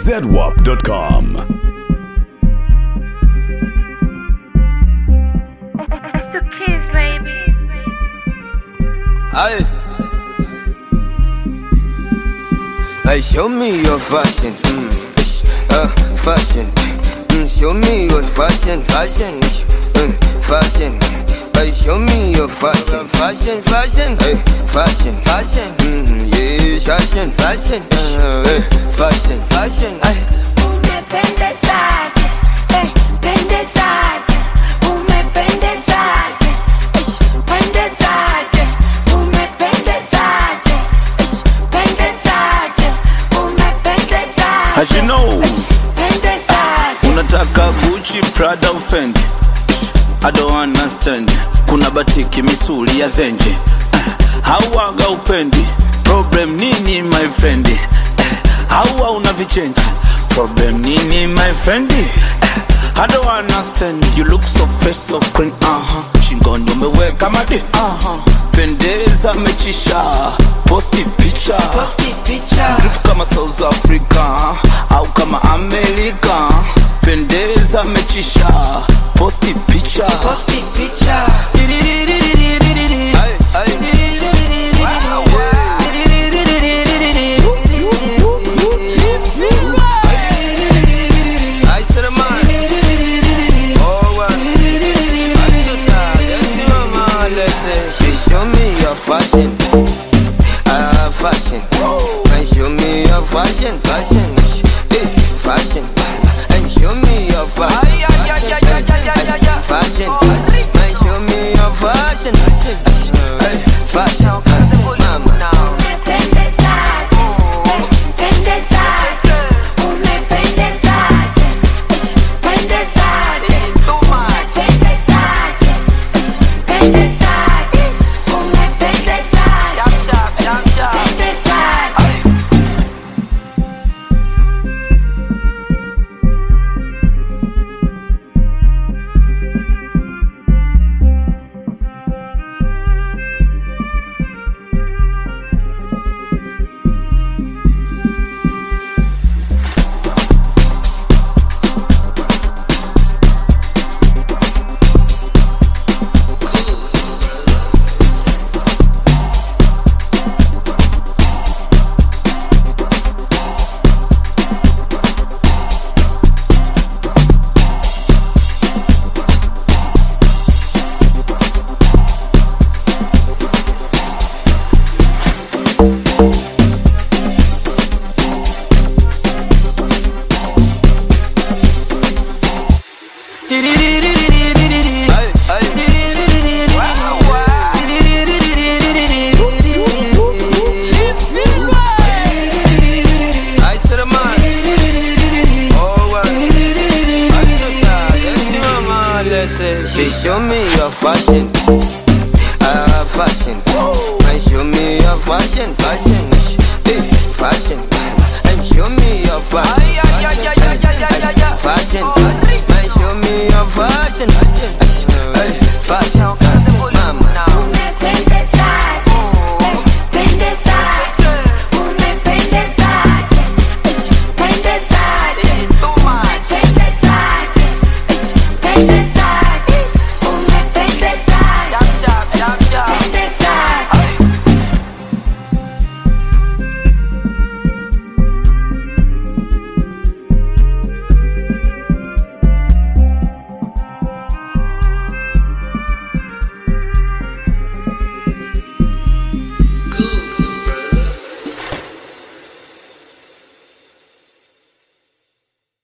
zedwap.com. It's the kids, baby. Aye. Hey, show me your fashion, fashion. Show me your fashion, fashion. Hey, show me your fashion, fashion. Hey, fashion. Yeah, fashion. Hey, fashion. Ay. Umependezaje, pendezaje. Umependezaje, pendezaje. Umependezaje, pendezaje. Umependezaje. As you know, Pendezaje. unataka Gucci, Prada, Fendi. I don't understand. Kuna batiki misuli ya zenje. Hawaga upendi. Problem nini my friend? Hawa unavichenji. Problem nini my friend? I don't understand. You look so fresh, so clean. Shingoni umeweka madi. Pendeza mechisha. Posti picha. Grip kama South Africa au kama America. Pendeza mechisha. Posti picha. Show me your fashion, fashion. And show me your fashion, fashion. And show me your fashion, fashion. And show me your fashion, fashion. Mama. Umependezaje, pendezaje. Umependezaje, pendezaje. Umependezaje, pendezaje. Umependezaje, pendezaje. She show me your fashion,